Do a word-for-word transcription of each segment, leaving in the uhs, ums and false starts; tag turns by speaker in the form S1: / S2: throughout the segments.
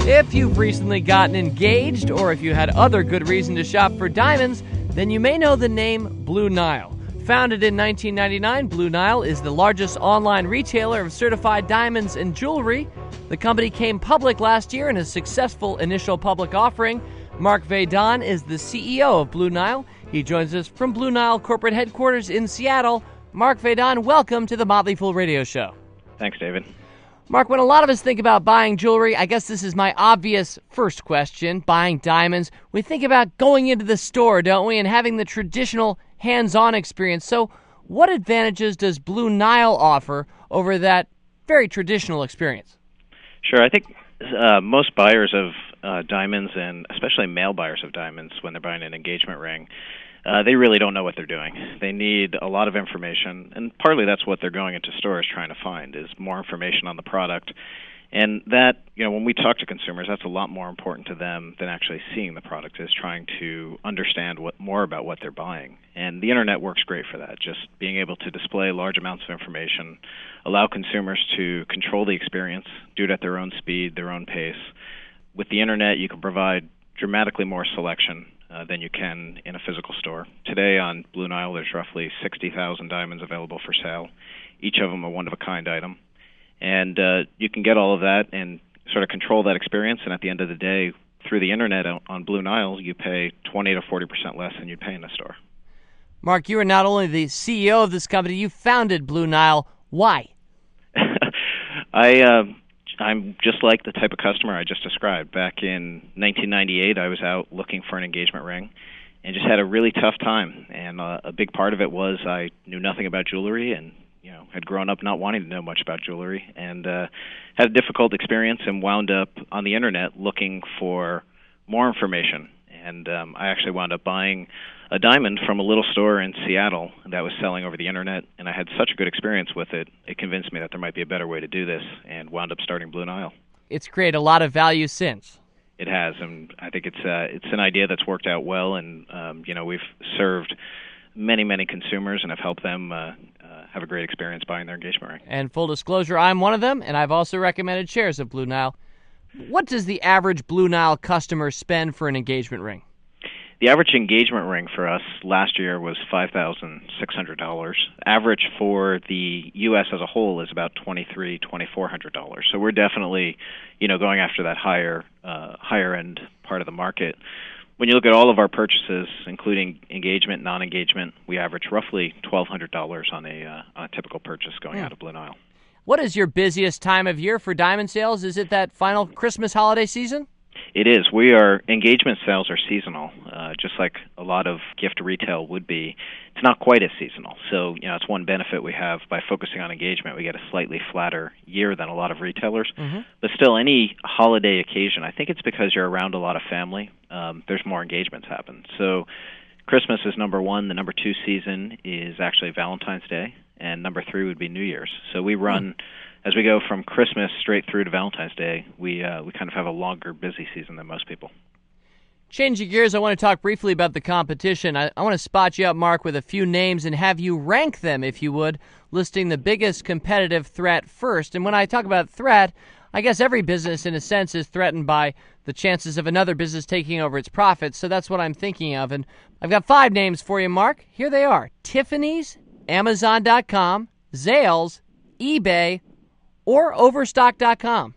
S1: If you've recently gotten engaged, or if you had other good reason to shop for diamonds, then you may know the name Blue Nile. Founded in nineteen ninety-nine, Blue Nile is the largest online retailer of certified diamonds and jewelry. The company came public last year in a successful initial public offering. Mark Vaidon is the C E O of Blue Nile. He joins us from Blue Nile corporate headquarters in Seattle. Mark Vaidon, welcome to the Motley Fool Radio Show.
S2: Thanks, David.
S1: Mark, when a lot of us think about buying jewelry, I guess this is my obvious first question, buying diamonds. We think about going into the store, don't we, and having the traditional hands-on experience. So what advantages does Blue Nile offer over that very traditional experience?
S2: Sure. I think uh, most buyers of uh, diamonds, and especially male buyers of diamonds when they're buying an engagement ring, Uh, they really don't know what they're doing. They need a lot of information, and partly that's what they're going into stores trying to find, is more information on the product. And that, you know, when we talk to consumers, that's a lot more important to them than actually seeing the product, is trying to understand what more about what they're buying. And the Internet works great for that, just being able to display large amounts of information, allow consumers to control the experience, do it at their own speed, their own pace. With the Internet, you can provide dramatically more selection Uh, than you can in a physical store. Today on Blue Nile, there's roughly sixty thousand diamonds available for sale, each of them a one-of-a-kind item. And uh, you can get all of that and sort of control that experience, and at the end of the day, through the Internet on Blue Nile, you pay twenty to forty percent less than you'd pay in a store.
S1: Mark, you are not only the C E O of this company, you founded Blue Nile. Why?
S2: I... Uh, I'm just like the type of customer I just described. Back in nineteen ninety-eight, I was out looking for an engagement ring and just had a really tough time. And uh, a big part of it was I knew nothing about jewelry and, you know, had grown up not wanting to know much about jewelry, and uh, had a difficult experience and wound up on the Internet looking for more information. And um, I actually wound up buying a diamond from a little store in Seattle that was selling over the Internet, and I had such a good experience with it, it convinced me that there might be a better way to do this, and wound up starting Blue Nile.
S1: It's created a lot of value since.
S2: It has, and I think it's uh, it's an idea that's worked out well, and um, you know, we've served many, many consumers and have helped them uh, uh, have a great experience buying their engagement ring.
S1: And full disclosure, I'm one of them, and I've also recommended shares of Blue Nile. What does the average Blue Nile customer spend for an engagement ring?
S2: The average engagement ring for us last year was five thousand six hundred dollars. Average for the U S as a whole is about twenty-three thousand dollars, twenty-four hundred dollars. So we're definitely, you know, going after that higher, uh, higher end part of the market. When you look at all of our purchases, including engagement, non-engagement, we average roughly twelve hundred dollars on a uh, on a typical purchase going
S1: mm.
S2: out of Blue Nile.
S1: What is your busiest time of year for diamond sales? Is it that final Christmas holiday season?
S2: It is. We are engagement sales are seasonal, uh, just like a lot of gift retail would be. It's not quite as seasonal. So, you know, it's one benefit we have by focusing on engagement. We get a slightly flatter year than a lot of retailers. Mm-hmm. But still, any holiday occasion, I think it's because you're around a lot of family, um, there's more engagements happen. So Christmas is number one. The number two season is actually Valentine's Day, and number three would be New Year's. So we run... Mm-hmm. As we go from Christmas straight through to Valentine's Day, we uh, we kind of have a longer, busy season than most people.
S1: Changing gears, I want to talk briefly about the competition. I, I want to spot you up, Mark, with a few names and have you rank them, if you would, listing the biggest competitive threat first. And when I talk about threat, I guess every business, in a sense, is threatened by the chances of another business taking over its profits. So that's what I'm thinking of. And I've got five names for you, Mark. Here they are: Tiffany's, Amazon dot com, Zales, eBay, or Overstock dot com.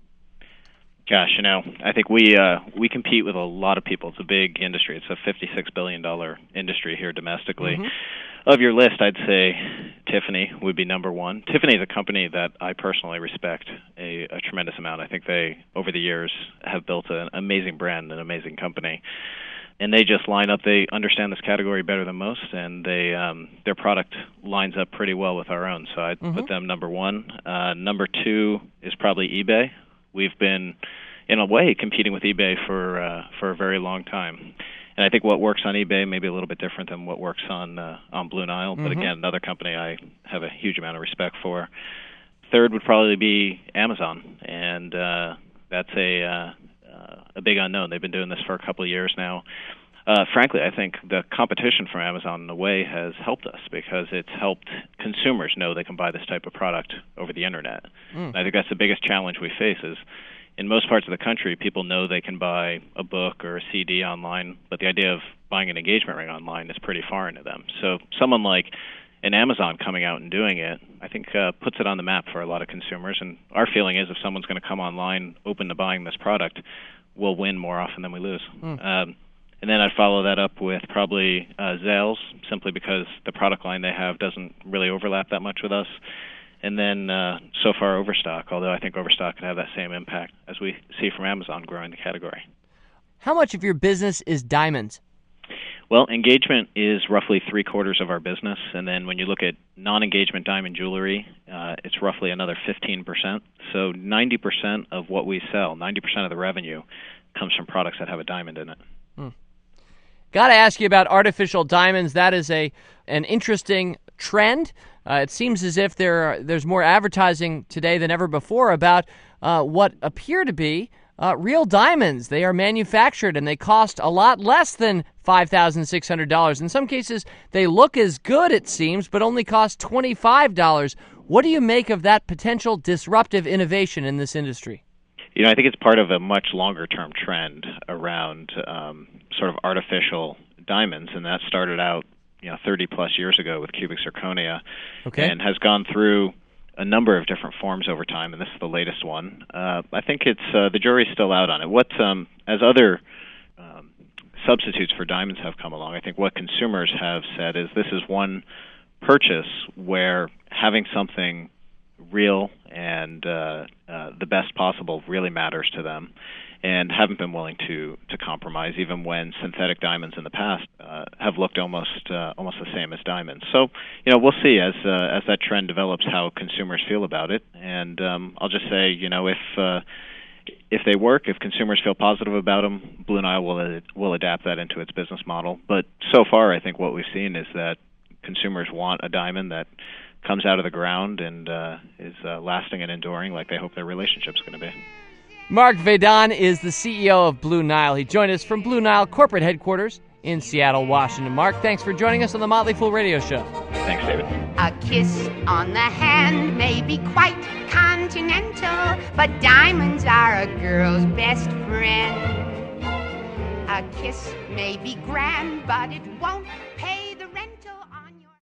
S2: Gosh, you know, I think we uh, we compete with a lot of people. It's a big industry. It's a fifty-six billion dollars industry here domestically. Mm-hmm. Of your list, I'd say Tiffany would be number one. Tiffany is a company that I personally respect a, a tremendous amount. I think they, over the years, have built an amazing brand, an amazing company. And they just line up. They understand this category better than most, and they um, their product lines up pretty well with our own. So I'd mm-hmm. put them number one. Uh, number two is probably eBay. We've been, in a way, competing with eBay for uh, for a very long time. And I think what works on eBay may be a little bit different than what works on uh, on Blue Nile. Mm-hmm. But again, another company I have a huge amount of respect for. Third would probably be Amazon, and uh, that's a uh, uh, a big unknown. They've been doing this for a couple of years now. Uh, frankly, I think the competition from Amazon in a way has helped us because it's helped consumers know they can buy this type of product over the Internet. Mm. I think that's the biggest challenge we face is, in most parts of the country, people know they can buy a book or a C D online, but the idea of buying an engagement ring online is pretty foreign to them. So someone like an Amazon coming out and doing it, I think uh, puts it on the map for a lot of consumers. And our feeling is if someone's going to come online open to buying this product, we'll win more often than we lose. Mm. Um, and then I'd follow that up with probably uh, Zales, simply because the product line they have doesn't really overlap that much with us. And then uh, so far Overstock, although I think Overstock could have that same impact as we see from Amazon growing the category.
S1: How much of your business is diamonds?
S2: Well, engagement is roughly three quarters of our business, and then when you look at non-engagement diamond jewelry, uh, it's roughly another fifteen percent. So ninety percent of what we sell, ninety percent of the revenue, comes from products that have a diamond in it.
S1: Hmm. Got to ask you about artificial diamonds. That is a an interesting trend. Uh, it seems as if there are, there's more advertising today than ever before about uh, what appear to be Uh, real diamonds. They are manufactured and they cost a lot less than five thousand six hundred dollars. In some cases, they look as good, it seems, but only cost twenty-five dollars. What do you make of that potential disruptive innovation in this industry?
S2: You know, I think it's part of a much longer-term trend around um, sort of artificial diamonds, and that started out, you know, thirty-plus years ago with cubic zirconia,
S1: okay,
S2: and has gone through a number of different forms over time, and this is the latest one. Uh, I think it's uh, the jury's still out on it. What, um, as other um, substitutes for diamonds have come along, I think what consumers have said is this is one purchase where having something real and uh, uh, the best possible really matters to them, and haven't been willing to to compromise, even when synthetic diamonds in the past uh, have looked almost uh, almost the same as diamonds. So, you know, we'll see as uh, as that trend develops how consumers feel about it. And um, I'll just say, you know, if uh, if they work, if consumers feel positive about them, Blue Nile will uh, will adapt that into its business model. But so far, I think what we've seen is that consumers want a diamond that comes out of the ground and uh, is uh, lasting and enduring, like they hope their relationship's going to be.
S1: Mark Vaidon is the C E O of Blue Nile. He joined us from Blue Nile corporate headquarters in Seattle, Washington. Mark, thanks for joining us on the Motley Fool Radio Show.
S2: Thanks, David.
S3: A kiss on the hand may be quite continental, but diamonds are a girl's best friend. A kiss may be grand, but it won't